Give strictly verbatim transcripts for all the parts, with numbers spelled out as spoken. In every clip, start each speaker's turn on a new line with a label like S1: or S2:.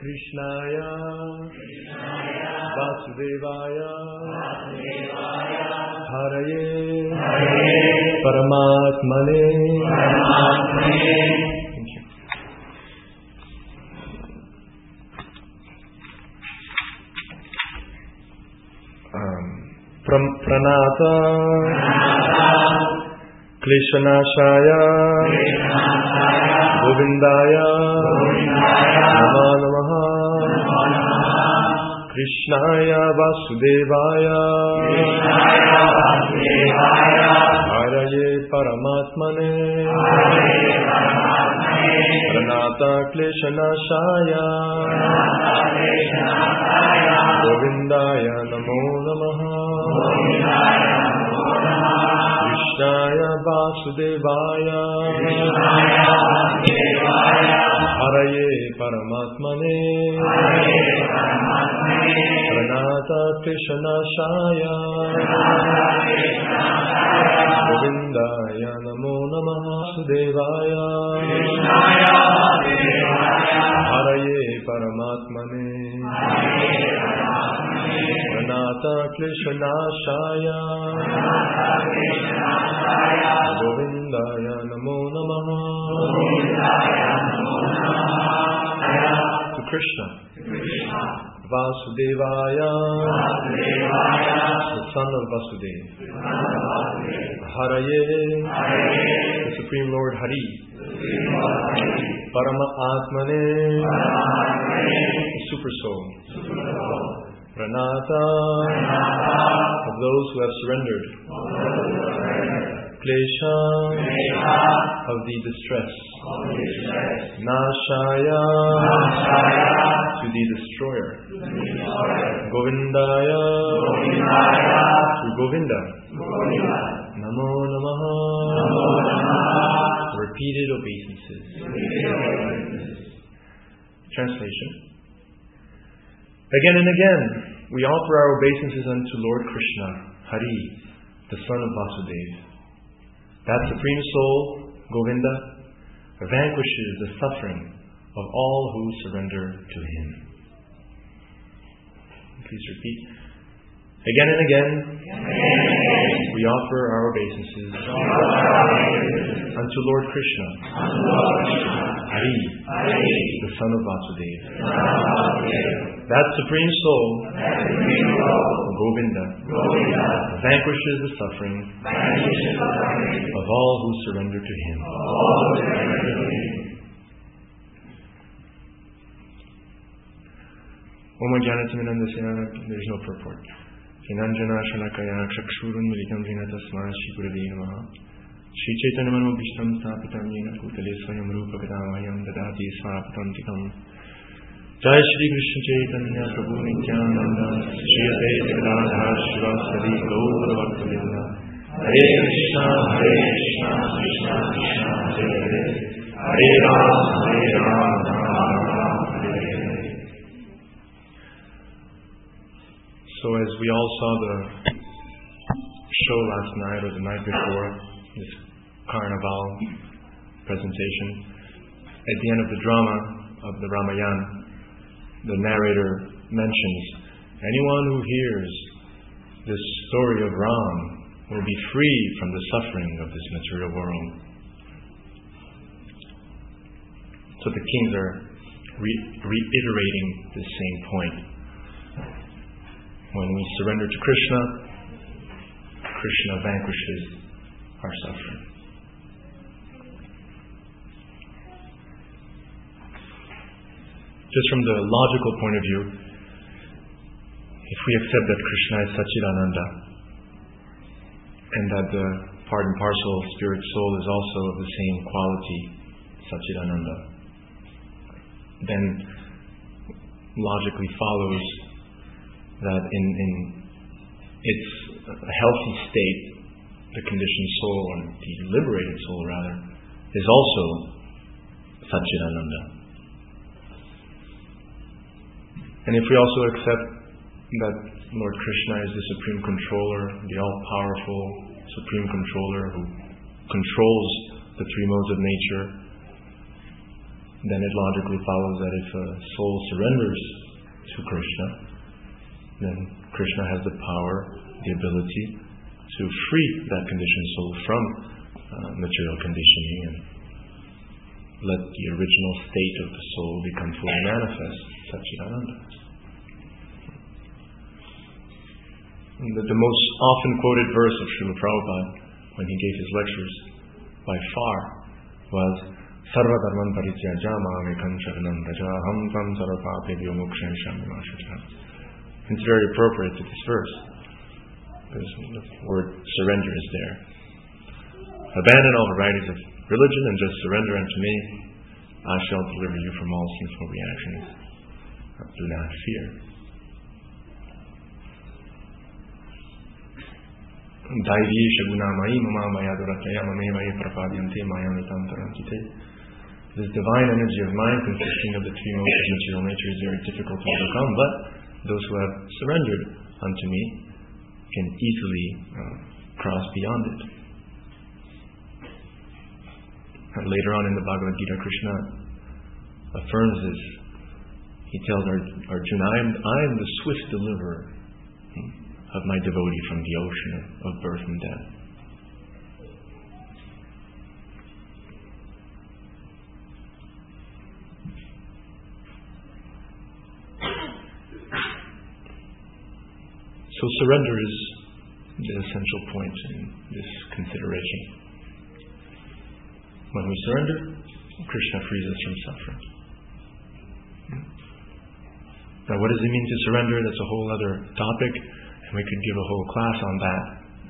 S1: Krishnaya Vasudevaya Haraye Paramatmane. Thank you. Um, Pram- Pranata Kleshanashaya Govindaya Nama Namaha Krishnaya Vasudevaya Haraye Paramatmane Pranata Kleshanashaya Govindaya Namo Namaha Krishnaya Vasudevaya Haraye Paramatmane Pranata Krishnashaya Govindaya Namo Namaha Vasudevaya Haraye Paramatmane Pranata Krishnashaya Govindaya Namo Namaha. To Krishna, Vasudevaya, the son of Vasudeva. Haraye, the Supreme Lord Hari. Parama Atmane, the Super Soul. Pranata, of those who have surrendered. Klesha, of the distress. Nashaya, to the destroyer. Govindaya, to Govinda. Namo Namaha, repeated obeisances. Translation. Again and again, we offer our obeisances unto Lord Krishna, Hari, the son of Vasudeva. That Supreme Soul, Govinda, vanquishes the suffering of all who surrender to Him. Please repeat. Again and again, we offer our obeisances unto Lord Krishna, Hari, the son of Vasudeva. That Supreme Soul, Govinda, vanquishes the suffering of all who surrender to Him. Om Jnanatimidandasya, there is no purport. Hinanjana Shalakaya Chakshurun Militam Vina Tasma Shri Gurave Namaha Shri Chaitanya Manobhishtam Sthapitam Yena Bhutale Swayam Rupa Kadavayam Dadati Swapatantikam Jai Shri Krishna Chaitanya Prabhu Nityananda Shri Advaita Gadadhara Shivasari Gaura Bhaktavinda Hare Krishna Hare Krishna Krishna Krishna Hare Hare Hare Ram Hare Ram Ram Ram Hare Hare. So as we all saw the show last night or the night before, this Carnival presentation, at the end of the drama of the Ramayana, the narrator mentions, anyone who hears this story of Ram will be free from the suffering of this material world. So the kings are re- reiterating the same point. When we surrender to Krishna, Krishna vanquishes our suffering. Just from the logical point of view, if we accept that Krishna is Satchidananda, and that the part and parcel spirit soul is also of the same quality, Satchidananda, then logically follows that in, in its healthy state, the conditioned soul, or the liberated soul rather, is also Satchidananda. And if we also accept that Lord Krishna is the Supreme Controller, the all-powerful Supreme Controller who controls the three modes of nature, then it logically follows that if a soul surrenders to Krishna, then Krishna has the power, the ability to free that conditioned soul from uh, material conditioning and let the original state of the soul become fully manifest, Satchidananda. The, the most often quoted verse of Srila Prabhupada when he gave his lectures by far was Sarva Dharman Parityaja Mamekam Sharanam Vraja Ham Tam Sarvapapebhyo Mokshaye Shamimashita. It's very appropriate to this verse because the word surrender is there. Abandon all varieties of religion and just surrender unto me. I shall deliver you from all sinful reactions. Do not fear. Daivi Shagunamai Mama Maya Durataya Mamevaya Prapadyante Mayamitam Tarantite. This divine energy of mind consisting of the three modes of material nature is very difficult to overcome, but those who have surrendered unto me can easily uh, cross beyond it. And later on in the Bhagavad Gita, Krishna affirms this. He tells Arjuna, I am, I am the swift deliverer of my devotee from the ocean of birth and death. So surrender is the essential point in this consideration. When we surrender, Krishna frees us from suffering. Now, what does it mean to surrender? That's a whole other topic, and we could give a whole class on that.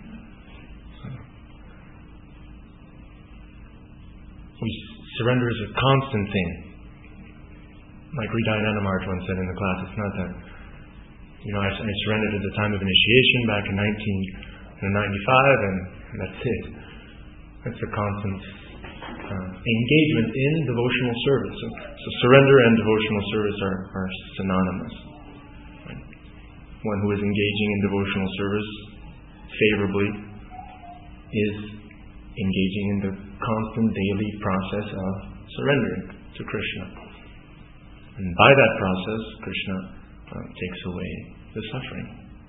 S1: We, surrender is a constant thing. Like Hridayana Maharaj once said in the class, it's not that, you know, I, I surrendered at the time of initiation back in nineteen ninety-five, and that's it. That's a constant uh, engagement in devotional service. So, so surrender and devotional service are, are synonymous. Right? One who is engaging in devotional service favorably is engaging in the constant daily process of surrendering to Krishna. And by that process, Krishna uh, takes away the suffering.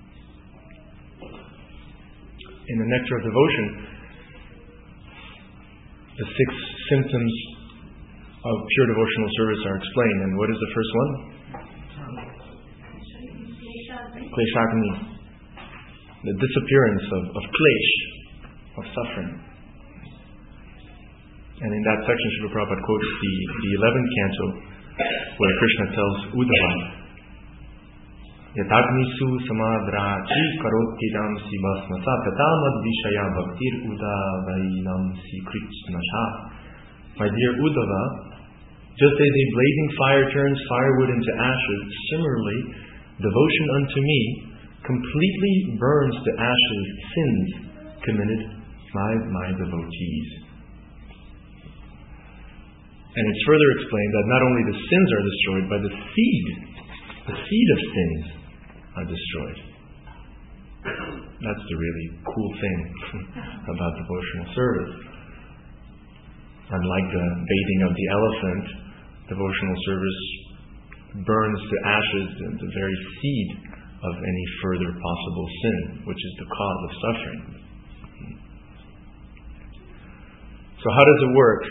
S1: In the Nectar of Devotion, the six symptoms of pure devotional service are explained. And what is the first one? Kleshagni. The disappearance of, of klesh, of suffering. And in that section, Srila Prabhupada quotes the, the eleventh canto, where Krishna tells Uddhava, Yatagnisu samadrachi karotidam si basmasa tatamad vishaya bhaktir udavainam si kritsnasha. My dear Uddhava, just as a blazing fire turns firewood into ashes, similarly, devotion unto me completely burns to ashes sins committed by my devotees. And it's further explained that not only the sins are destroyed, but the seed, the seed of sins are destroyed. That's the really cool thing about devotional service. Unlike the bathing of the elephant, devotional service burns to ashes the, the very seed of any further possible sin, which is the cause of suffering. So how does it work?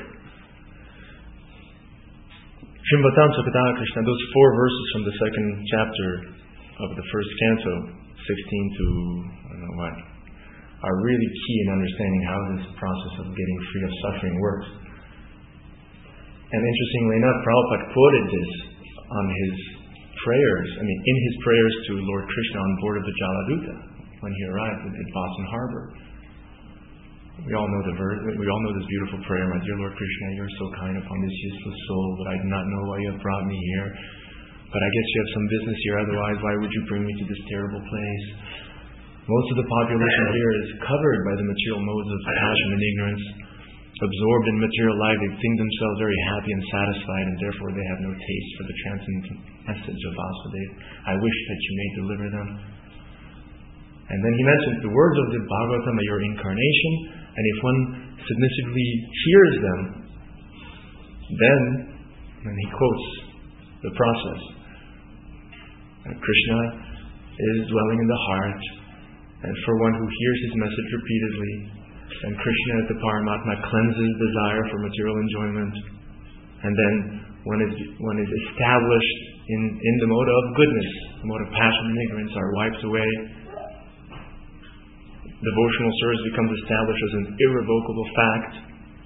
S1: Shrimvatam Sakata Krishna, those four verses from the second chapter of the first canto, sixteen to I don't know what, are really key in understanding how this process of getting free of suffering works. And interestingly enough, Prabhupada quoted this on his prayers, I mean in his prayers to Lord Krishna on board of the Jaladuta when he arrived at Boston Harbor. We all know the verse, we all know this beautiful prayer, my dear Lord Krishna, you are so kind upon this useless soul that I do not know why you have brought me here. But I guess you have some business here, otherwise why would you bring me to this terrible place? Most of the population here is covered by the material modes of passion and ignorance. Absorbed in material life, they think themselves very happy and satisfied, and therefore they have no taste for the transcendent message of Vasudeva. I wish that you may deliver them. And then he mentions the words of the Bhagavatam are your incarnation, and if one submissively hears them, then And he quotes the process. And Krishna is dwelling in the heart, and for one who hears his message repeatedly, and Krishna as the Paramatma cleanses desire for material enjoyment, and then one is one is established in, in the mode of goodness, the mode of passion and ignorance are wiped away. Devotional service becomes established as an irrevocable fact.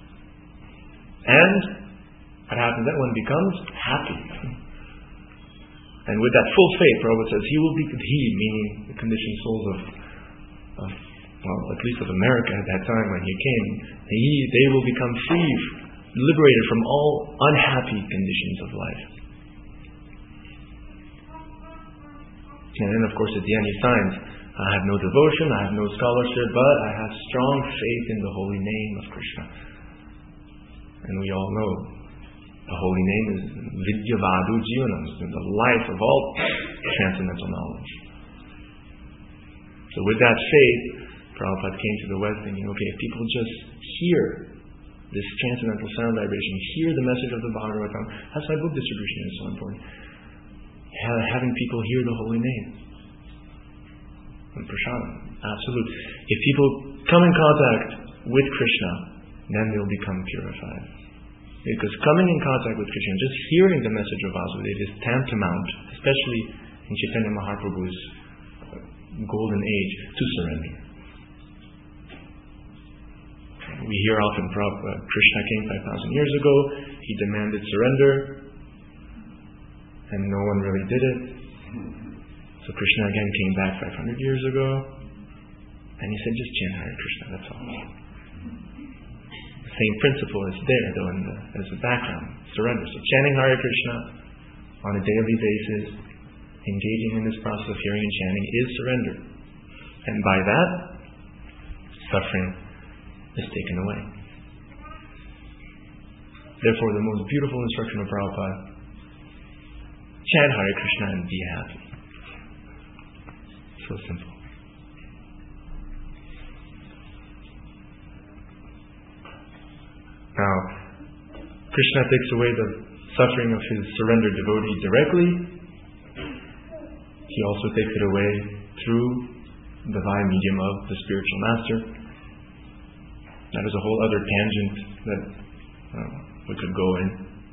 S1: And what happens then? One becomes happy. And with that full faith, Prabhupada says, he will be, he, meaning the conditioned souls of, of, well, at least of America at that time when he came, he, they will become free, liberated from all unhappy conditions of life. And then, of course, at the end he signs, I have no devotion, I have no scholarship, but I have strong faith in the holy name of Krishna. And we all know the holy name is Vidya Vadu Jivanam, the life of all transcendental knowledge. So with that faith, Prabhupada came to the West thinking, okay, if people just hear this transcendental sound vibration, hear the message of the Bhagavatam, that's why book distribution is so important. Having people hear the holy name. And Prashadam, absolute. If people come in contact with Krishna, then they'll become purified. Because coming in contact with Krishna, just hearing the message of Vasudeva is tantamount, especially in Chaitanya Mahaprabhu's golden age, to surrender. We hear often Prabhupada, Krishna came five thousand years ago, he demanded surrender, and no one really did it. So Krishna again came back five hundred years ago, and he said, just chant Hare Krishna, that's all. The same principle is there, though, in the, as a background, surrender. So chanting Hare Krishna on a daily basis, engaging in this process of hearing and chanting is surrender. And by that, suffering is taken away. Therefore, the most beautiful instruction of Prabhupada, chant Hare Krishna and be happy. So simple. Now, Krishna takes away the suffering of his surrendered devotee directly. He also takes it away through the divine medium of the spiritual master. That is a whole other tangent that uh, we could go in.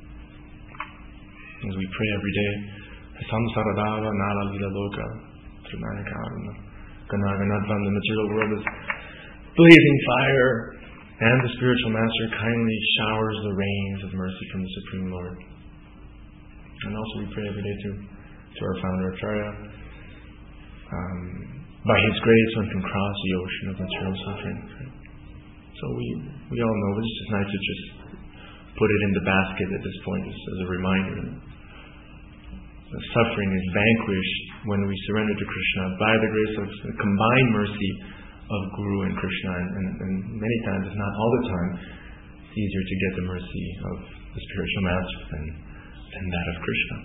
S1: As we pray every day, Samsaradava Nala Lila Loka, Ganaganadvan, the material world is blazing fire, and the spiritual master kindly showers the rains of mercy from the Supreme Lord. And also we pray every day to, to our founder Acharya. Um, by his grace one can cross the ocean of material suffering. So we we all know it's just nice to just put it in the basket at this point as, as a reminder. The suffering is vanquished when we surrender to Krishna by the grace of the combined mercy of Guru and Krishna, and, and, and many times, if not all the time, it's easier to get the mercy of the spiritual master than, than that of Krishna.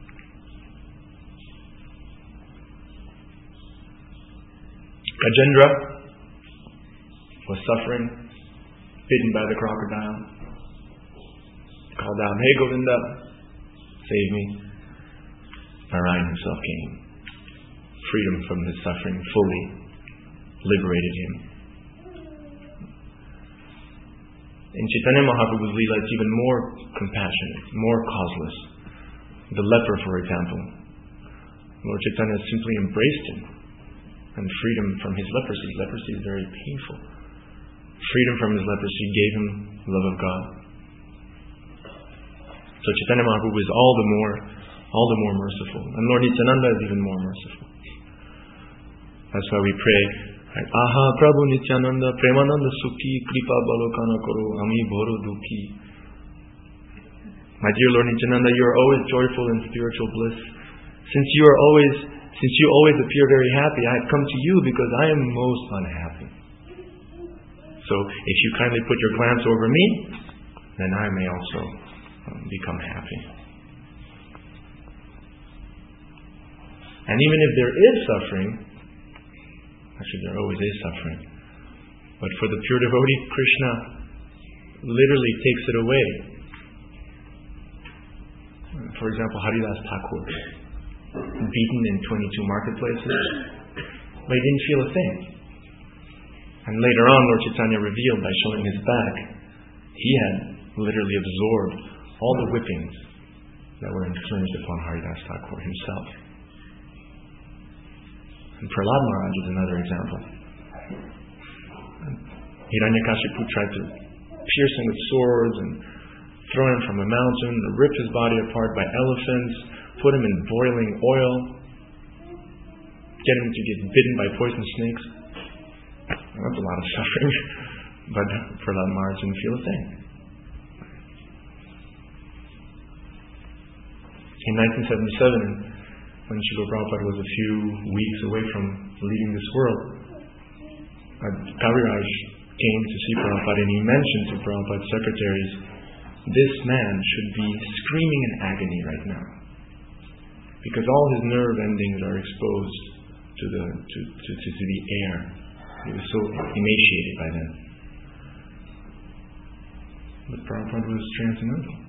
S1: Gajendra was suffering, bitten by the crocodile. Called out, "Hey Govinda, save me." Narayan himself came. Freedom from his suffering fully liberated him. In Chaitanya Mahaprabhu's Leela, it's even more compassionate, more causeless. The leper, for example, Lord Chaitanya simply embraced him and freedom from his leprosy. Leprosy is very painful. Freedom from his leprosy gave him the love of God. So Chaitanya Mahaprabhu is all the more, all the more merciful, and Lord Nityananda is even more merciful. That's why we pray, Aha Prabhu Nityananda Premananda Sukhi Kripa Balokana Koro Ami Boro Dukhi. My dear Lord Nityananda, you are always joyful in spiritual bliss. Since you are always, since you always appear very happy, I have come to you because I am most unhappy. So if you kindly put your glance over me, then I may also um, become happy. And even if there is suffering, actually there always is suffering, but for the pure devotee, Krishna literally takes it away. For example, Haridas Thakur, beaten in twenty-two marketplaces, but he didn't feel a thing. And later on, Lord Chaitanya revealed by showing his back, he had literally absorbed all the whippings that were infringed upon Haridas Thakur himself. And Prahlad Maharaj is another example. Hiranyakashipu tried to pierce him with swords and throw him from a mountain, rip his body apart by elephants, put him in boiling oil, get him to get bitten by poison snakes. That's a lot of suffering. But Prahlad Maharaj didn't feel a thing. In nineteen seventy-seven, when Srila Prabhupada was a few weeks away from leaving this world, Kaviraj came to see Prabhupada and he mentioned to Prabhupada's secretaries, this man should be screaming in agony right now, because all his nerve endings are exposed to the to, to, to, to the air. He was so emaciated by then. But Prabhupada was transcendental.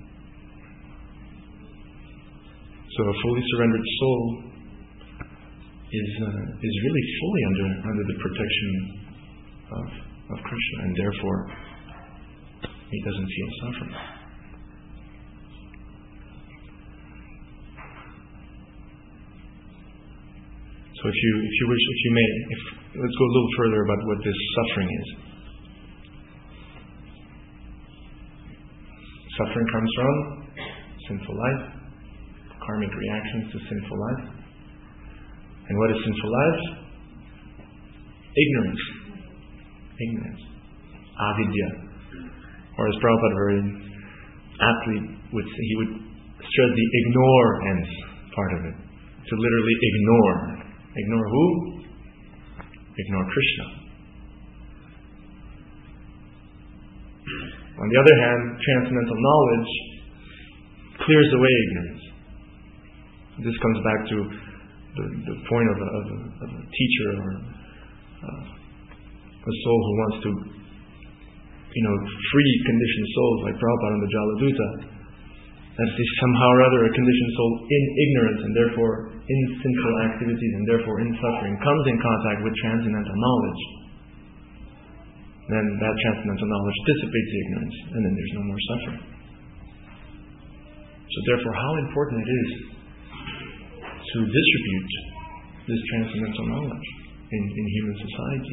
S1: So a fully surrendered soul is uh, is really fully under under the protection of of Krishna, and therefore he doesn't feel suffering. So if you if you wish, if you may, if let's go a little further about what this suffering is. Suffering comes from sinful life, karmic reactions to sinful life. And what is sinful life? Ignorance. Ignorance. Avidya. Or as Prabhupada very aptly would say, he would stress the ignore ends part of it. To literally ignore. Ignore who? Ignore Krishna. On the other hand, transcendental knowledge clears away ignorance. This comes back to the, the point of a, of, a, of a teacher or uh, a soul who wants to, you know, free conditioned souls like Prabhupada and the Jaladuta. That is somehow or other a conditioned soul in ignorance and therefore in sinful activities and therefore in suffering comes in contact with transcendental knowledge. Then that transcendental knowledge dissipates the ignorance and then there's no more suffering. So therefore, how important it is to distribute this transcendental knowledge in, in human society.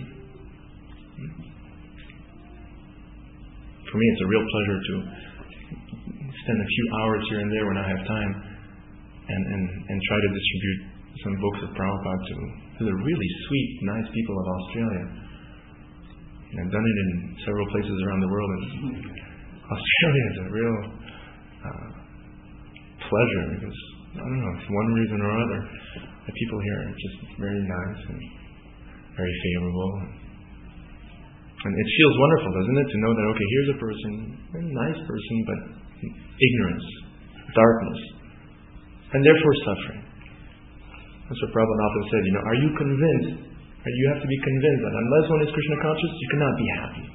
S1: For me, it's a real pleasure to spend a few hours here and there when I have time and, and, and try to distribute some books of Prabhupada to, to the really sweet, nice people of Australia. And I've done it in several places around the world. And Australia is a real uh, pleasure because, I don't know, for one reason or other, the people here are just very nice and very favorable. And it feels wonderful, doesn't it, to know that, okay, here's a person, a nice person, but ignorance, darkness, and therefore suffering. That's what Prabhupada often said, you know, are you convinced, or you have to be convinced that unless one is Krishna conscious, you cannot be happy.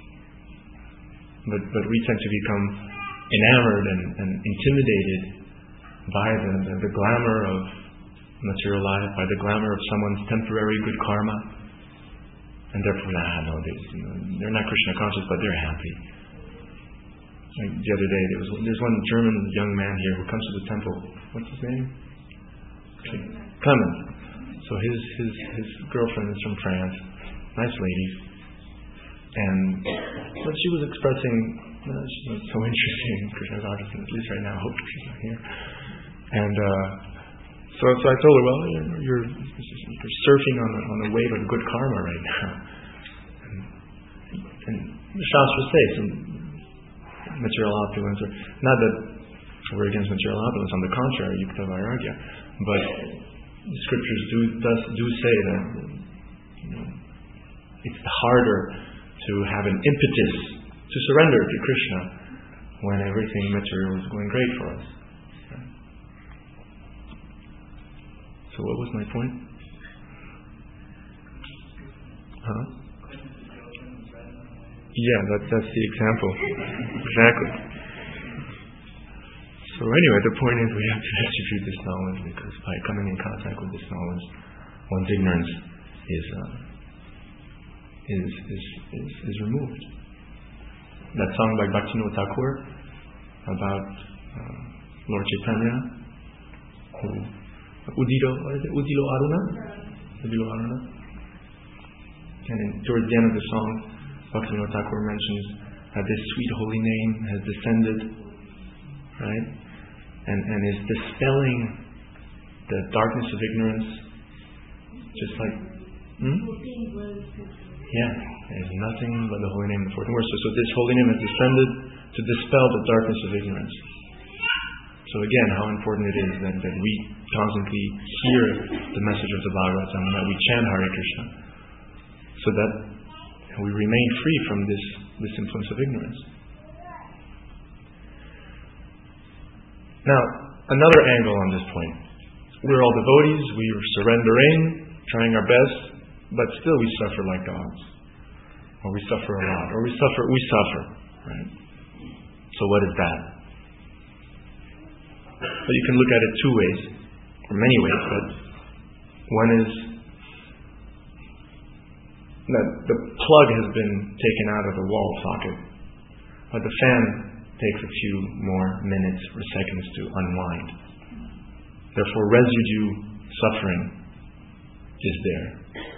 S1: But but we tend to become enamored and, and intimidated by the, the, the glamour of material life, by the glamour of someone's temporary good karma. And therefore, nah, no, they, you know, they're not Krishna conscious, but they're happy. Like the other day, there was there's one German young man here who comes to the temple. What's his name? Clement. So his his his girlfriend is from France, nice lady, and what she was expressing, uh, she was so interesting in Krishna consciousness. At least right now, I hope she's not here. And uh, so so I told her, well, you're you're, you're surfing on a, on a wave of good karma right now. And, and the Shastras say some material opulence, or not that we're against material opulence, on the contrary, yukta vairagya, but the scriptures do does, do say that, you know, it's harder to have an impetus to surrender to Krishna when everything material is going great for us. Right? So what was my point? Huh? Yeah, that, that's the example. Exactly. So anyway, the point is we have to distribute this knowledge, because by coming in contact with this knowledge, one's ignorance is uh, is, is is is removed. That song by Bhaktivinoda Thakur about uh, Lord Chaitanya, who Udilo, what is it? Udilo Aruna, Udilo Aruna. And in, towards the end of the song, Bhaktivinoda Thakur mentions that this sweet holy name has descended, right, and and is dispelling the darkness of ignorance, just like, hmm? yeah, there's nothing but the holy name of the fourteen words. So, so this holy name has descended to dispel the darkness of ignorance. So again, how important it is that, that we constantly hear the message of the Bhagavatam, and that we chant Hare Krishna, so that we remain free from this, this influence of ignorance. Now, another angle on this point. We're all devotees, we are surrendering, trying our best, but still we suffer like gods. Or we suffer a lot. Or we suffer, we suffer. Right? So what is that? Well, you can look at it two ways, or many ways, but one is that the plug has been taken out of the wall socket, but the fan takes a few more minutes or seconds to unwind. Therefore, residue suffering is there.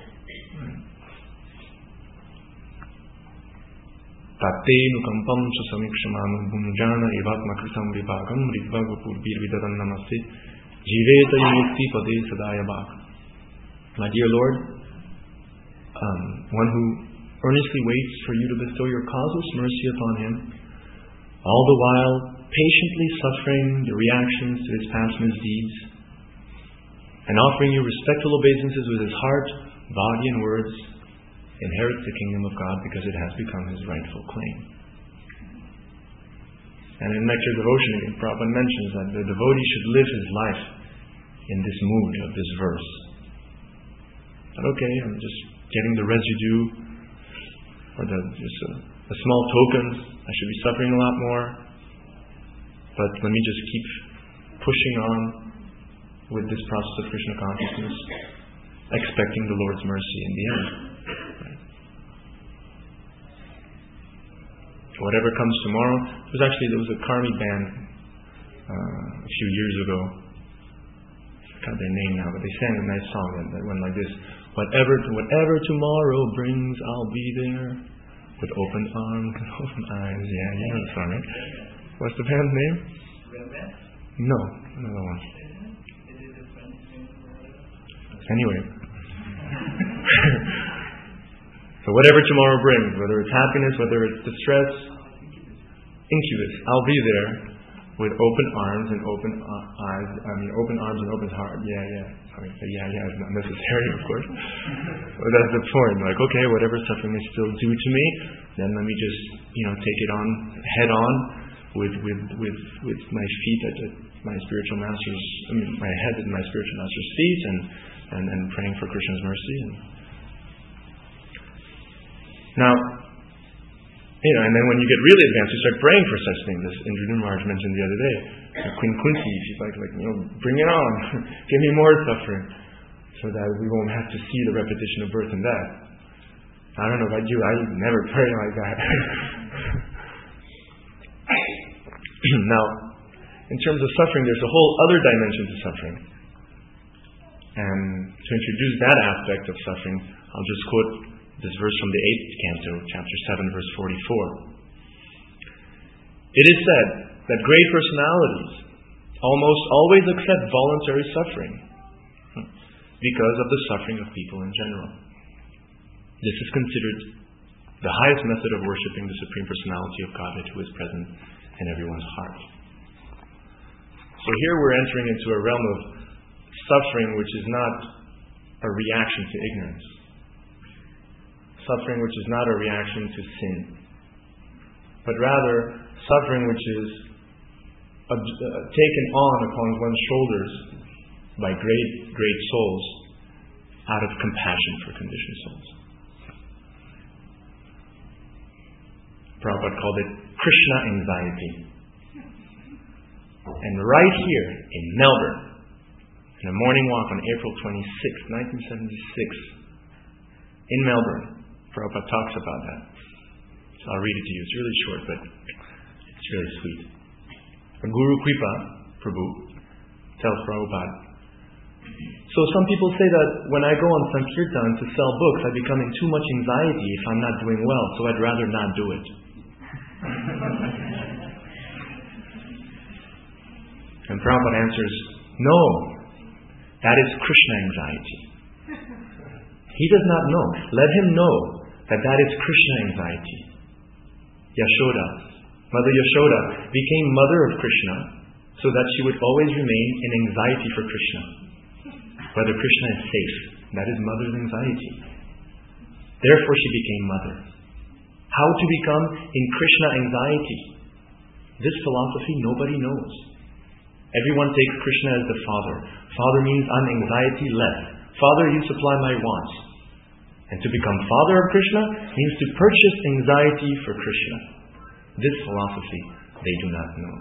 S1: Tattenu kampam sa samikshamanam bhunjana evatma krisam vibhagam ridvagapur birvidaran namaste jiveta yukti pade sadaya bhak. My dear Lord, um, one who earnestly waits for you to bestow your causeless mercy upon him, all the while patiently suffering the reactions to his past misdeeds, and offering you respectful obeisances with his heart, body, and words, inherits the kingdom of God because it has become his rightful claim. And in Nectar Devotion, Prabhupada mentions that the devotee should live his life in this mood of this verse. That okay, I'm just getting the residue, or the, just a, a small tokens. I should be suffering a lot more, but let me just keep pushing on with this process of Krishna consciousness, expecting the Lord's mercy in the end. Right? Whatever comes tomorrow. It was actually there was a Karmi band uh, a few years ago. I forgot their name now, but they sang a nice song that, that went like this: Whatever, whatever tomorrow brings, I'll be there with open arms and open eyes. Yeah, yeah, that's song, right? What's the band's name? No, another one. Anyway. So whatever tomorrow brings, whether it's happiness, whether it's distress, incubus, I'll be there with open arms and open eyes. I mean, open arms and open heart. Yeah, yeah. I mean, yeah, yeah, it's not necessary, of course. But that's the point. Like, okay, whatever suffering is still due to me, then let me just, you know, take it on head on with with with with my feet at my spiritual master's, I mean, my head at my spiritual master's feet, and and, and praying for Krishna's mercy. And now, you know, and then when you get really advanced, you start praying for such things, as Indra Maharaj mentioned the other day. Queen Kunti, she's like, like, you know, bring it on, give me more suffering, so that we won't have to see the repetition of birth and death. I don't know about you, I never pray like that. Now, in terms of suffering, there's a whole other dimension to suffering. And to introduce that aspect of suffering, I'll just quote this verse from the eighth canto, chapter seven, verse forty-four. It is said that great personalities almost always accept voluntary suffering because of the suffering of people in general. This is considered the highest method of worshipping the Supreme Personality of Godhead, who is present in everyone's heart. So here we're entering into a realm of suffering which is not a reaction to ignorance. Suffering which is not a reaction to sin, but rather suffering which is uh, taken on upon one's shoulders by great, great souls out of compassion for conditioned souls. Prabhupada called it Krishna anxiety. And right here in Melbourne, in a morning walk on April twenty-sixth, nineteen seventy-six, in Melbourne, Prabhupada talks about that. So I'll read it to you. It's really short, but it's really sweet. Guru Kripa Prabhu tells Prabhupada, so some people say that when I go on Sankirtan to sell books, I become in too much anxiety if I'm not doing well, so I'd rather not do it. And Prabhupada answers, no, that is Krishna anxiety. He does not know. Let him know that that is Krishna anxiety. Yashoda, Mother Yashoda, became mother of Krishna so that she would always remain in anxiety for Krishna. Whether Krishna is safe. That is mother's anxiety. Therefore she became mother. How to become in Krishna anxiety? This philosophy nobody knows. Everyone takes Krishna as the father. Father means I'm anxiety less. Father, you supply my wants. And to become father of Krishna means to purchase anxiety for Krishna. This philosophy they do not know.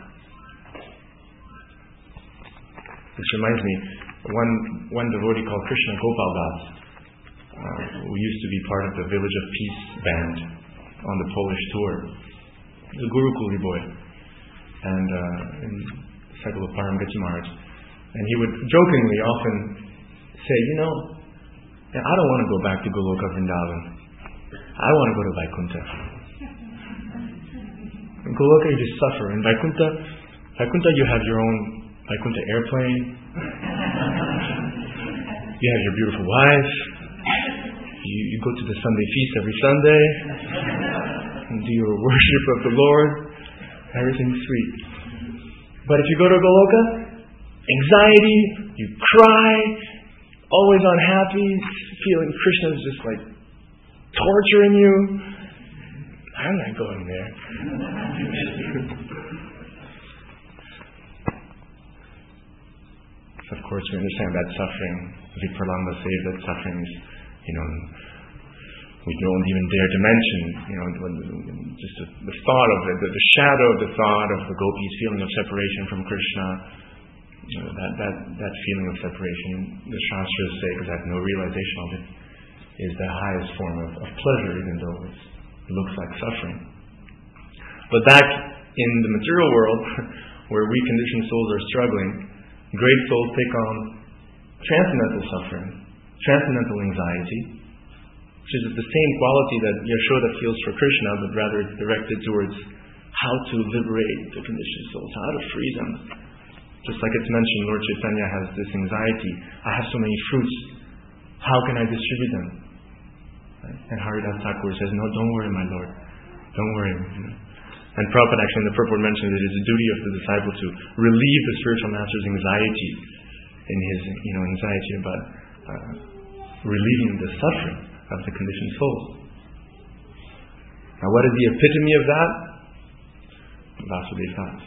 S1: This reminds me, one one devotee called Krishna Gopal Das, uh, who used to be part of the Village of Peace band on the Polish tour. He was a Gurukuli boy. And uh, in cycle of Param Gachi Maharaj. And he would jokingly often say, you know, I don't want to go back to Goloka Vrindavan. I want to go to Vaikuntha. In Goloka you just suffer. In Vaikuntha, Vaikuntha you have your own Vaikuntha airplane. You have your beautiful wife. You, you go to the Sunday feast every Sunday. And do your worship of the Lord. Everything's sweet. But if you go to Goloka, anxiety, you cry, always unhappy, feeling Krishna is just like torturing you. I'm not going there. Of course, we understand that suffering. Vipralamba says that suffering is, you know, we don't even dare to mention, you know, just the, the thought of it, the, the shadow of the thought of the gopis' feeling of separation from Krishna. You know, that, that, that feeling of separation, the Shastras say, because I have no realization of it, is the highest form of, of pleasure, even though it's, it looks like suffering. But back in the material world, where we conditioned souls are struggling, great souls take on transcendental suffering, transcendental anxiety, which is the same quality that Yashoda feels for Krishna, but rather it's directed towards how to liberate the conditioned souls, how to free them. Just like it's mentioned, Lord Chaitanya has this anxiety. I have so many fruits. How can I distribute them? Right? And Haridas Thakur says, no, don't worry, my Lord. Don't worry. You know? And Prabhupada actually in the purport mentions that it is the duty of the disciple to relieve the spiritual master's anxiety in his, you know, anxiety about uh, relieving the suffering of the conditioned soul. Now, what is the epitome of that? Vasudev Das.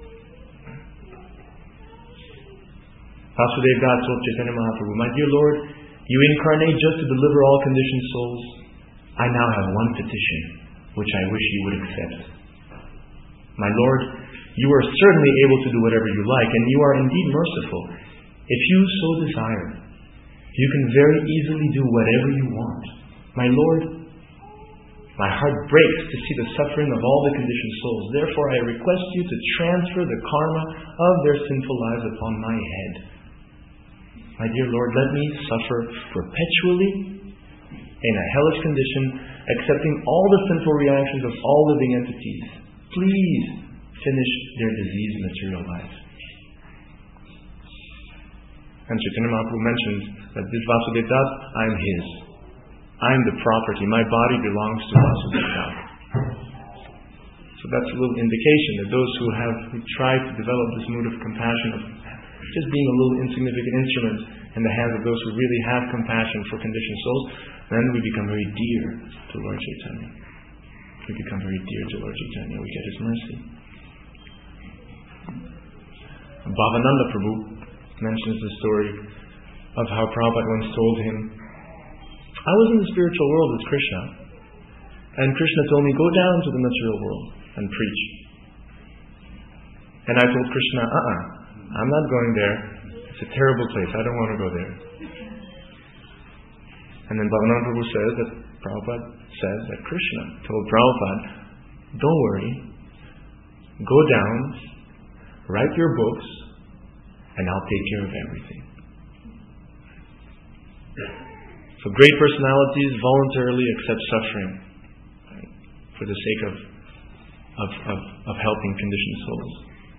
S1: Vasudev Das told Chaitanya Mahaprabhu, my dear Lord, you incarnate just to deliver all conditioned souls. I now have one petition, which I wish you would accept. My Lord, you are certainly able to do whatever you like, and you are indeed merciful. If you so desire, you can very easily do whatever you want. My Lord, my heart breaks to see the suffering of all the conditioned souls. Therefore, I request you to transfer the karma of their sinful lives upon my head. My dear Lord, let me suffer perpetually in a hellish condition, accepting all the sinful reactions of all living entities. Please finish their diseased material life. And Chaitanya Mahaprabhu mentions that this Vasudev Das, I am his. I am the property. My body belongs to Vasudev Das. So that's a little indication that those who have who tried to develop this mood of compassion, of just being a little insignificant instrument in the hands of those who really have compassion for conditioned souls, then we become very dear to Lord Chaitanya. We become very dear to Lord Chaitanya. We get His mercy. Bhavananda Prabhu mentions the story of how Prabhupada once told him, I was in the spiritual world with Krishna, and Krishna told me, go down to the material world and preach. And I told Krishna, uh-uh, I'm not going there. It's a terrible place. I don't want to go there. And then Bhavanan Prabhu says that Prabhupada says that Krishna told Prabhupada, don't worry, go down, write your books, and I'll take care of everything. So great personalities voluntarily accept suffering, right, for the sake of, of, of, of helping conditioned souls.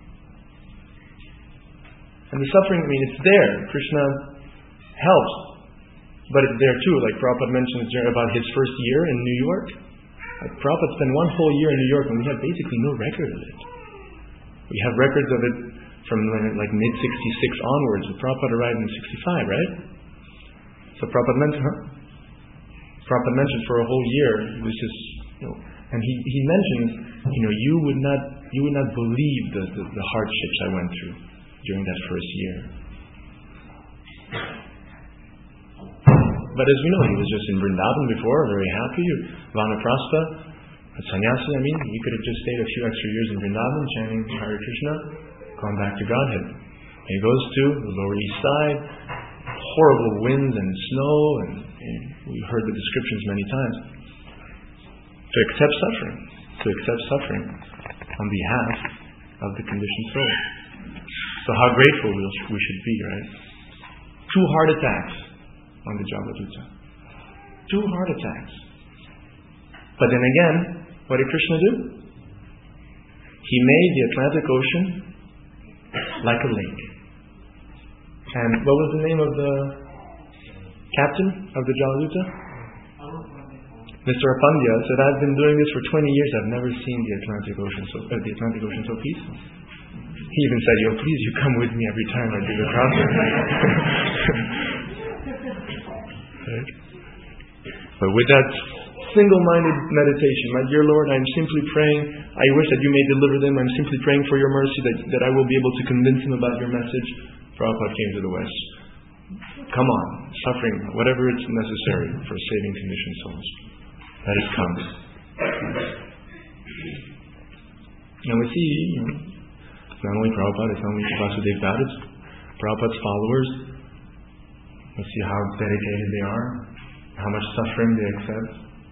S1: And the suffering, I mean, it's there. Krishna helps. But it's there too. Like Prabhupada mentioned about his first year in New York. Like Prabhupada spent one whole year in New York and we have basically no record of it. We have records of it from like mid sixty-six onwards. But Prabhupada arrived in sixty-five, right? So Prabhupada mentioned, huh? Prabhupada mentioned for a whole year, it was just, you know, and he, he mentions, you know, you would not you would not believe the, the, the hardships I went through during that first year. But as we know, he was just in Vrindavan before, very happy, Vanaprastha, a sannyasi, I mean, he could have just stayed a few extra years in Vrindavan, chanting Hare Krishna, gone back to Godhead. And he goes to the Lower East Side, horrible winds and snow, and, and we've heard the descriptions many times. To accept suffering, to accept suffering on behalf of the conditioned soul. So how grateful we should be, right? Two heart attacks on the Javaduta. Two heart attacks. But then again, what did Krishna do? He made the Atlantic Ocean like a lake. And what was the name of the captain of the Javaduta? Mister Apandya said, I've been doing this for twenty years, I've never seen the Atlantic Ocean so, uh, the Atlantic Ocean so peaceful. He even said, yo, please, you come with me every time I do the crossing. Right? But with that single-minded meditation, my dear Lord, I'm simply praying, I wish that you may deliver them, I'm simply praying for your mercy that, that I will be able to convince them about your message. Prabhupada came to the West. Come on, suffering, whatever it's necessary for saving conditioned souls. Let it come. And we see, you know, it's not only Prabhupada, it's not only Vasudev Bhatta, it's Prabhupada's followers. We see how dedicated they are, how much suffering they accept.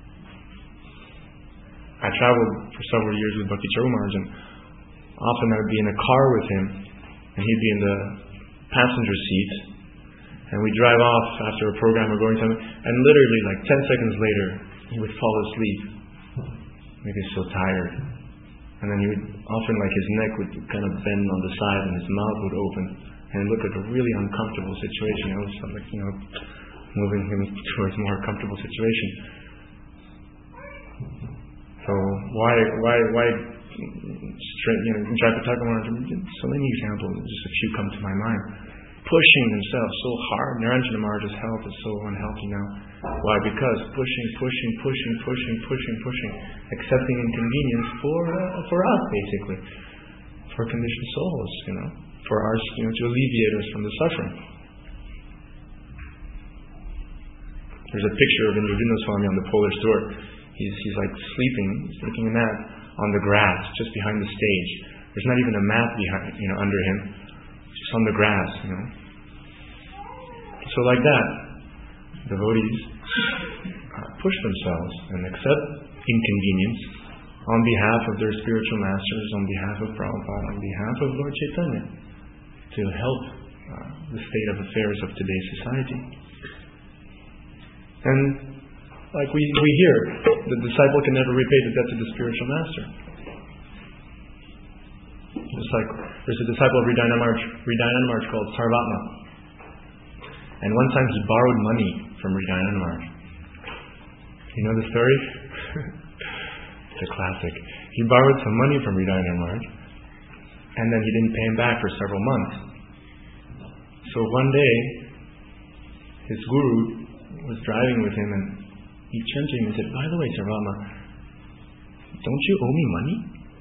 S1: I traveled for several years with Bhakti Charu Maharaj, and often I would be in a car with him, and he'd be in the passenger seat, and we'd drive off after a program or going somewhere, and literally like ten seconds later, he would fall asleep. Maybe he's so tired. And then he would, often like his neck would kind of bend on the side and his mouth would open. And look at a really uncomfortable situation. I was like, you know, moving him towards a more comfortable situation. So why, why, why, straight, you know, Jayapataka Maharaj, so many examples, just a few come to my mind. Pushing themselves so hard. Niranjana Maharaj's health is so unhealthy now. Why? Because pushing, pushing, pushing, pushing, pushing, pushing, accepting inconvenience for uh, for us, basically, for conditioned souls, you know, for our, you know, to alleviate us from the suffering. There's a picture of Indravina Swami on the Polar Store. He's he's like sleeping, he's taking a nap on the grass just behind the stage. There's not even a mat behind, you know, under him. Just on the grass, you know. So like that, devotees uh, push themselves and accept inconvenience on behalf of their spiritual masters, on behalf of Prabhupada, on behalf of Lord Chaitanya, to help uh, the state of affairs of today's society. And like we, we hear, the disciple can never repay the debt to the spiritual master. Just like there's a disciple of Hridayana Maharaj, Hridayana Maharaj called Sarvatma. And one time he borrowed money from Hridayana Maharaj. You know the story? It's a classic. He borrowed some money from Hridayana Maharaj, and then he didn't pay him back for several months. So one day, his guru was driving with him, and he turned to him and said, by the way, Sarvatma, don't you owe me money?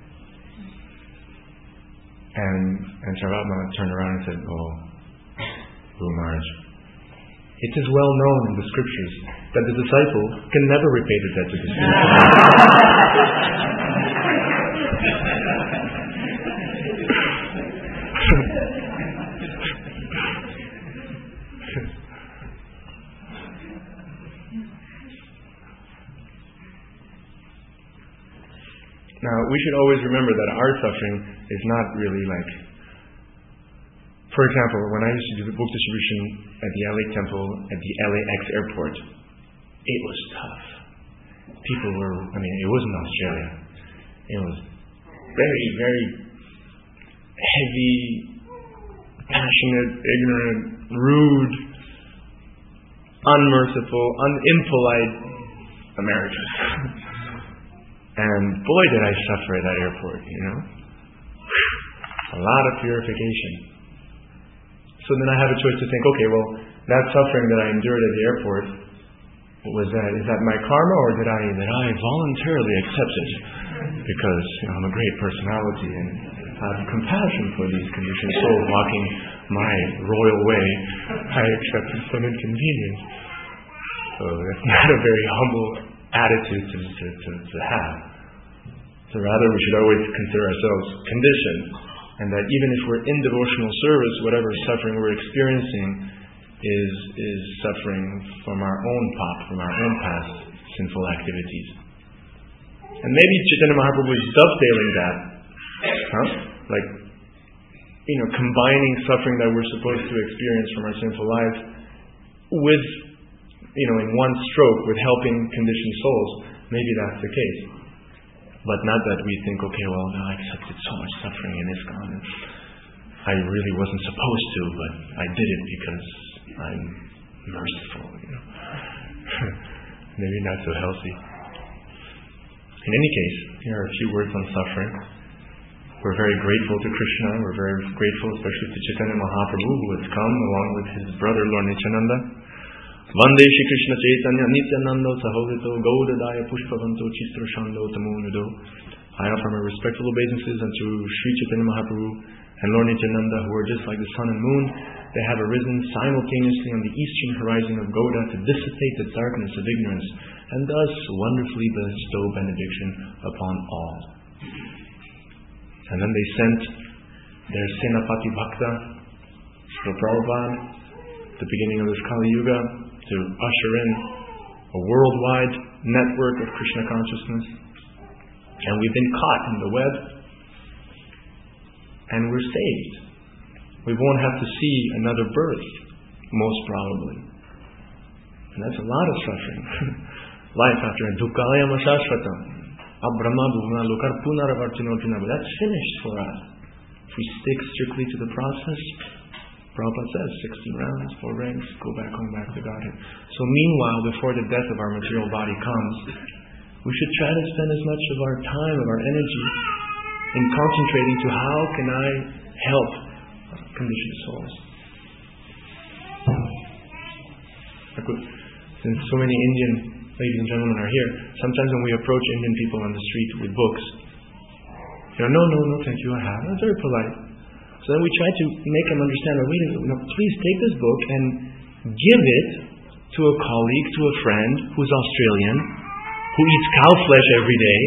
S1: And, and Sarvatma turned around and said, oh, Guru Maharaj, it is well known in the scriptures that the disciple can never repay the debt to the spiritual master. Now, we should always remember that our suffering is not really like, for example, when I used to do the book distribution at the L A Temple, at the L A X airport, it was tough. People were, I mean, it wasn't Australia. It was very, very heavy, passionate, ignorant, rude, unmerciful, un- impolite Americans. And boy, did I suffer at that airport, you know. A lot of purification. So then I had a choice to think, okay, well, that suffering that I endured at the airport, was that, is that my karma, or did I, did I voluntarily accept it? Because, you know, I'm a great personality and I have compassion for these conditions. So walking my royal way, I accepted some inconvenience. So that's not a very humble attitude to, to, to, to have. So rather we should always consider ourselves conditioned, and that even if we're in devotional service, whatever suffering we're experiencing is is suffering from our own pop, from our own past sinful activities. And maybe Chaitanya Mahaprabhu is dovetailing that, huh? Like, you know, combining suffering that we're supposed to experience from our sinful lives with, you know, in one stroke, with helping conditioned souls. Maybe that's the case. But not that we think, okay, well, no, I accepted so much suffering in ISKCON. I really wasn't supposed to, but I did it because I'm merciful, you know. Maybe not so healthy. In any case, here are a few words on suffering. We're very grateful to Krishna. We're very grateful especially to Chaitanya Mahaprabhu, who has come along with his brother Lord Nityananda. Vande Shri Krishna Chaitanya Nityananda Sahovito Gaudadaya Pushpavanto Chitra Shando Tamunudo. I offer my respectful obeisances unto Sri Chaitanya Mahaprabhu and Lord Nityananda, who are just like the sun and moon. They have arisen simultaneously on the eastern horizon of Gauda to dissipate the darkness of ignorance, and thus wonderfully bestow benediction upon all. And then they sent their Senapati Bhakta, Srila Prabhupada, at the beginning of this Kali Yuga, to usher in a worldwide network of Krishna consciousness. And we've been caught in the web, and we're saved. We won't have to see another birth, most probably. And that's a lot of suffering. Life after dukkayam ashashvatam, abrahma bhuvna lokar punaravartinotina. That's finished for us. If we stick strictly to the process, Prabhupada says, sixteen rounds, four ranks, go back home, back to Godhead. So meanwhile, before the death of our material body comes, we should try to spend as much of our time, of our energy, in concentrating to how can I help conditioned souls. Since so many Indian ladies and gentlemen are here, sometimes when we approach Indian people on the street with books, you know, no, no, no, thank you, I have. That's very polite. So then we try to make them understand, oh, wait a minute, no, please take this book and give it to a colleague, to a friend who's Australian, who eats cow flesh every day,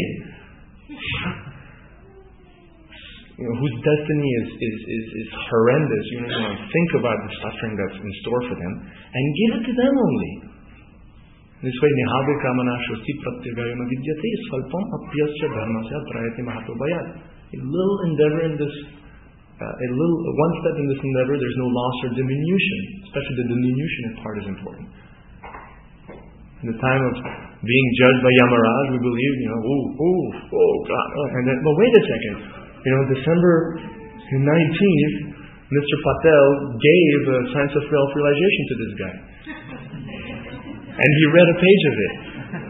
S1: you know, whose destiny is, is, is, is horrendous. You know, think about the suffering that's in store for them, and give it to them only. This way, nihabe kamana shosti pratyagayana vidyate svalpam apyasya dharmasya prayati mahatobayat. A little endeavor in this, uh, a little, one step in this endeavor, there's no loss or diminution. Especially the diminution part is important. In the time of being judged by Yamaraj, we believe, you know, oh, oh, oh, God, oh, and then, but wait a second. You know, December nineteenth, Mister Patel gave a Science of Self-Realization to this guy. And he read a page of it.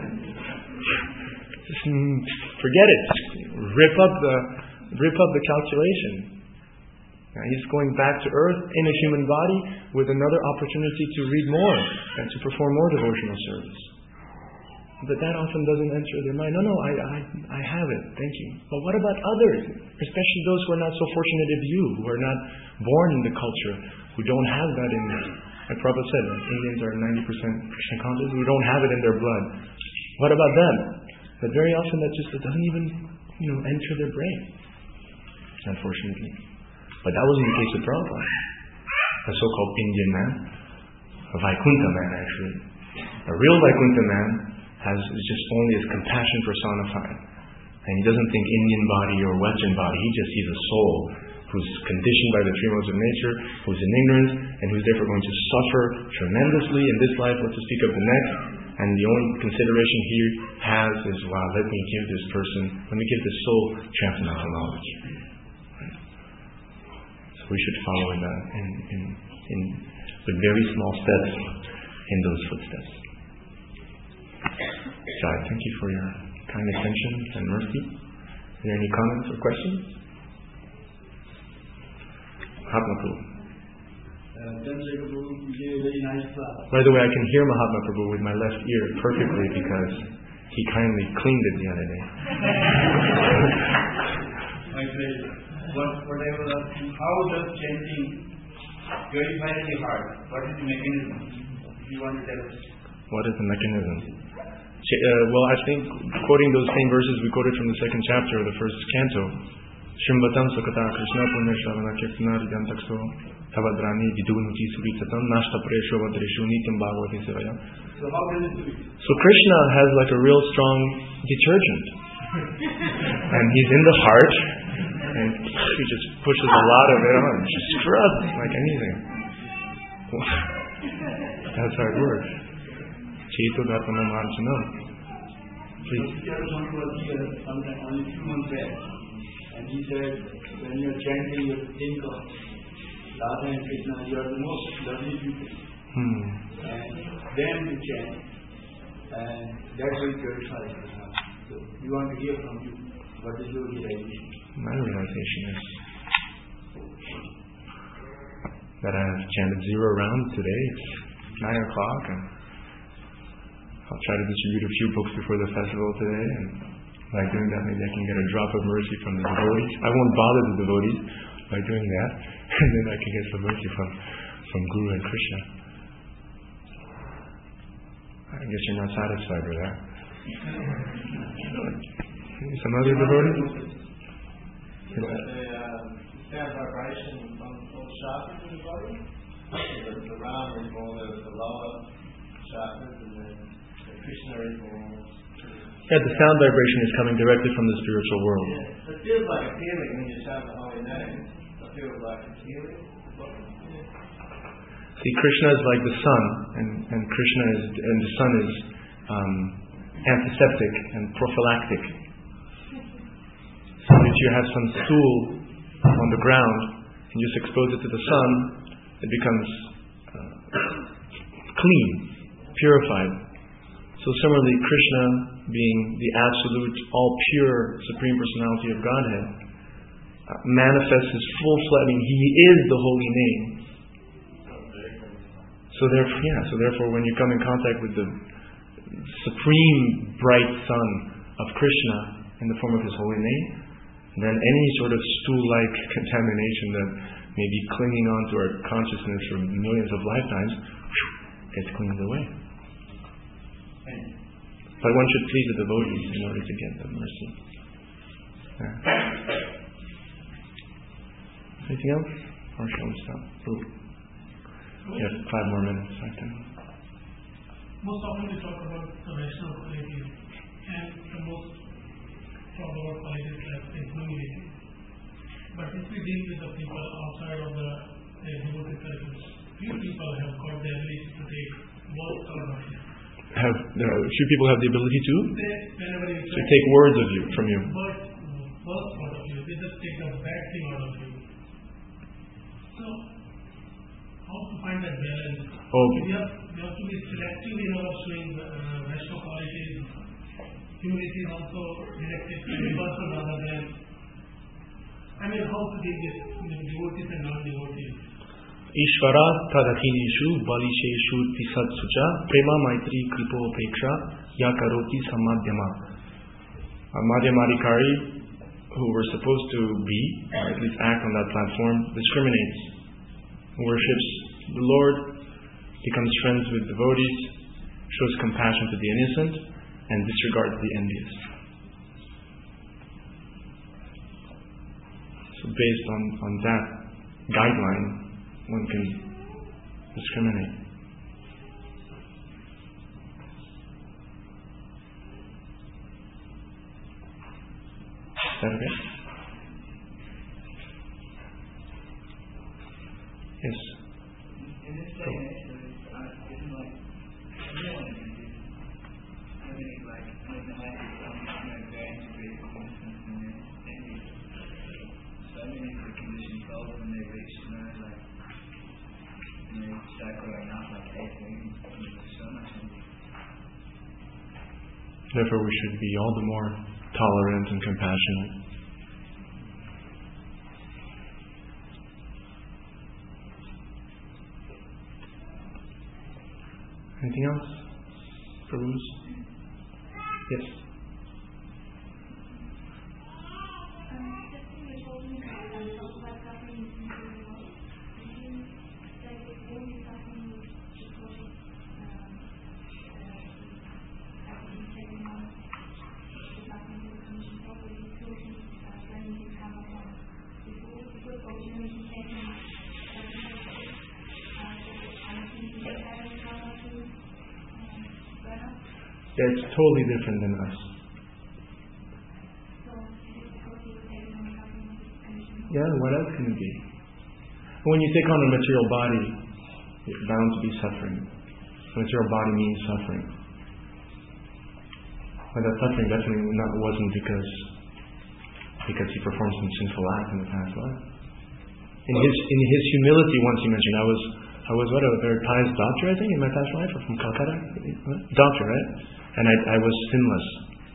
S1: Just, forget it. Rip up the rip up the calculation. Now he's going back to earth in a human body with another opportunity to read more and to perform more devotional service. But that often doesn't enter their mind. No, no, I, I, I have it. Thank you. But what about others? Especially those who are not so fortunate as you, who are not born in the culture, who don't have that in them. Like Prabhupada said, Indians are ninety percent Krishna conscious, who don't have it in their blood. What about them? But very often that just doesn't even, you know, enter their brain, unfortunately. But that wasn't the case with Prabhupada. A so-called Indian man, a Vaikuntha man actually. A real Vaikuntha man has is just only his compassion personified. And he doesn't think Indian body or Western body, he just sees a soul who's conditioned by the three modes of nature, who's in ignorance, and who's therefore going to suffer tremendously in this life, what to speak of the next. And the only consideration he has is, wow, let me give this person, let me give this soul transcendental knowledge. Right? So we should follow in, that, in, in, in with very small steps in those footsteps. Jai, thank you for your kind attention and mercy. Are there any comments or questions? Mahatma Prabhu. By the way, I can hear Mahatma Prabhu with my left ear perfectly because he kindly cleaned it the other day.
S2: What, what I was asking, how does chanting purify the heart? What is the mechanism? If you want to tell us.
S1: What is the mechanism? Uh, well, I think quoting those same verses we quoted from the second chapter of the first canto, Shrimbatam Sukata Krishna Punya Shravana Kirtana Ridantakso Tavadrani Vidunuti Suritatam Nashta Presho Vadreshu Nitam Bhagavati Sevaya.
S2: So how does it do it?
S1: So Krishna has like a real strong detergent. And he's in the heart and he just pushes a lot of it on. Just scrubs like anything. That's how it works. Cheto Gatana Marjanam. Please.
S2: There was one who was here sometime only two months back. And he said, when you're chanting, you have to think of Radha and Krishna. You are the most lovely people.
S1: Hmm.
S2: And then to chant. And that will purify the heart. So we want to hear from you. What is your realization?
S1: My realization is that I have chanted zero rounds today. It's nine o'clock, and I'll try to distribute a few books before the festival today. And by doing that, maybe I can get a drop of mercy from the devotees. I won't bother the devotees by doing that, and then I can get some mercy from, from Guru and Krishna. I guess you're not satisfied with that. Some other devotees?
S3: So the uh, sound vibration on all chakras in the body. The, the Ram is more the, the lower chakras, and the, the Krishna is more.
S1: Yeah, the sound vibration is coming directly from the spiritual world.
S3: Yeah, it feels like a feeling when you chant the holy name. It feels like a feeling.
S1: See, Krishna is like the sun, and, and Krishna is, and the sun is um, antiseptic and prophylactic. So if you have some stool on the ground and just expose it to the sun, it becomes uh, clean, purified. So similarly, Krishna, being the absolute, all-pure Supreme Personality of Godhead, uh, manifests His full flesh. I mean, He is the holy name. So therefore, yeah. So therefore, when you come in contact with the supreme bright sun of Krishna in the form of His holy name, then any sort of stool-like contamination that may be clinging on to our consciousness for millions of lifetimes gets cleaned away. But one should please the devotees in order to get the mercy. Yeah. Anything else? Or shall we stop? Ooh. We have five more minutes, I think.
S4: Most often we talk about the Vaishnava qualities, and the most from our qualities like humility. But if we deal with the people outside of the devotee circles, few people have got the ability to take both out of you.
S1: Have uh, few people have the ability to
S4: They, whenever you
S1: to take words of you from you.
S4: But words out of you, they just take the bad thing out of you. So how to find that balance?
S1: Oh.
S4: We have, we have to be selective in our showing uh, Vaishnava qualities. Humility is also directed to the person rather than. I mean, how to deal with you know, devotees and non-devotees.
S1: Ishvara tadakhinishu balisheshu tisatsucha prema maitri kripo peksha yakaroti samadhyama. Madhyamadikari, who were supposed to be, or at least act on that platform, discriminates, worships the Lord, becomes friends with devotees, shows compassion to the innocent, and disregards the envious. So based on, on that guideline, one can discriminate. Is that okay? Yes.
S2: In this day and age, uh, it's like everyone can do it. I mean, like, like the life is some you know, very integrated conditions and then maybe so many of the conditions solved when they reach, you know, like, when they start growing up, like eighteen, there's so much.
S1: Therefore, we should be all the more tolerant and compassionate. Anything else? Prabhus? Yes. Yeah, it's totally different than us. Yeah, what else can it be? When you take on a material body, you're bound to be suffering. A material body means suffering. But that suffering definitely not, wasn't because because he performed some sinful act in the past life. In his in his humility, once he mentioned, I was I was what a very pious doctor, I think, in my past life, or from Calcutta, doctor, right? And I, I was sinless.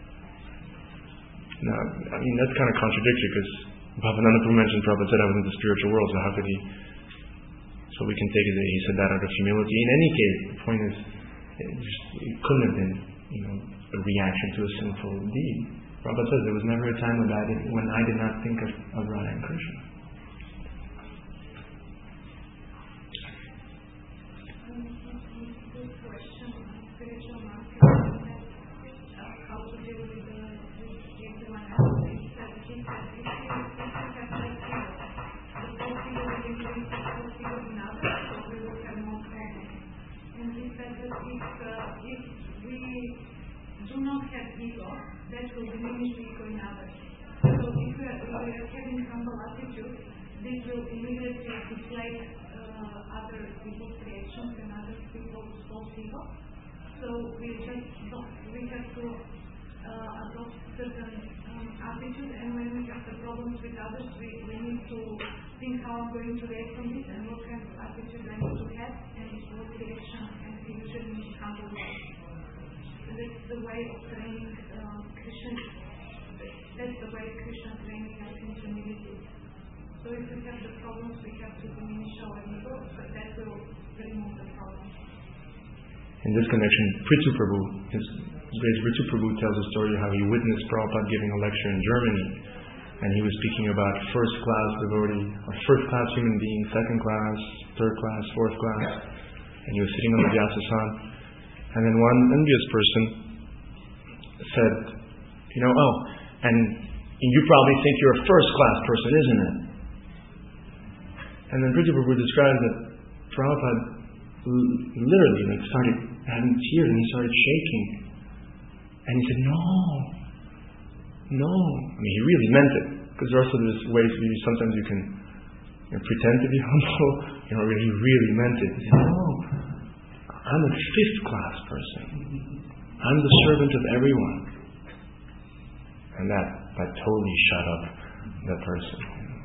S1: Now, I mean, that's kind of contradictory because Bhavananda Prabhu mentioned, Prabhupada said I was in the spiritual world, so how could he? So we can take it that he said that out of humility. In any case, the point is, it, just, it couldn't have been, you know, a reaction to a sinful deed. Prabhupada says there was never a time when I did, when I did not think of, of Radha and Krishna.
S5: That will diminish the ego in others. So if we are, if we are having humble attitude, this will immediately deflate uh, other people's reactions and other people's false ego. So we just don't, we have to uh, adopt certain um, attitude, and when we have the problems with others, we, we need to think how I'm going to react on this and what kind of attitude I need to have and what reaction and usually need to handle that. That's the way of training uh, Krishna. That's the way Krishna training us in humility. So if we have the problems, we have to diminish our ego, but that will remove the problem.
S1: In this connection, Prithu Prabhu, his great Prithu Prabhu tells a story how he witnessed Prabhupada giving a lecture in Germany, and he was speaking about first class devotee, or first class human being, second class, third class, fourth class, and he was sitting on the Vyasasana. And then one envious person said, you know, oh, and you probably think you're a first-class person, isn't it? And then Prithu Prabhu describes that Prabhupada literally like, started having tears and he started shaking. And he said, no, no. I mean, he really meant it. Because also there's ways where you, sometimes you can you know, pretend to be humble. You know, he really meant it. He said, no. I'm a fifth-class person. I'm the servant of everyone. And that, that totally shut up that person.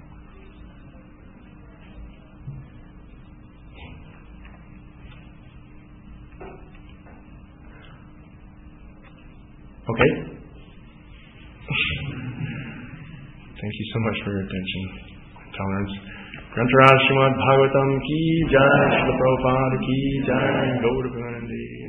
S1: Okay? Thank you so much for your attention, tolerance. Grantaraj Srimad Bhagavatam ki jai, Srila Prabhupada ki jai, Gaura Premanande.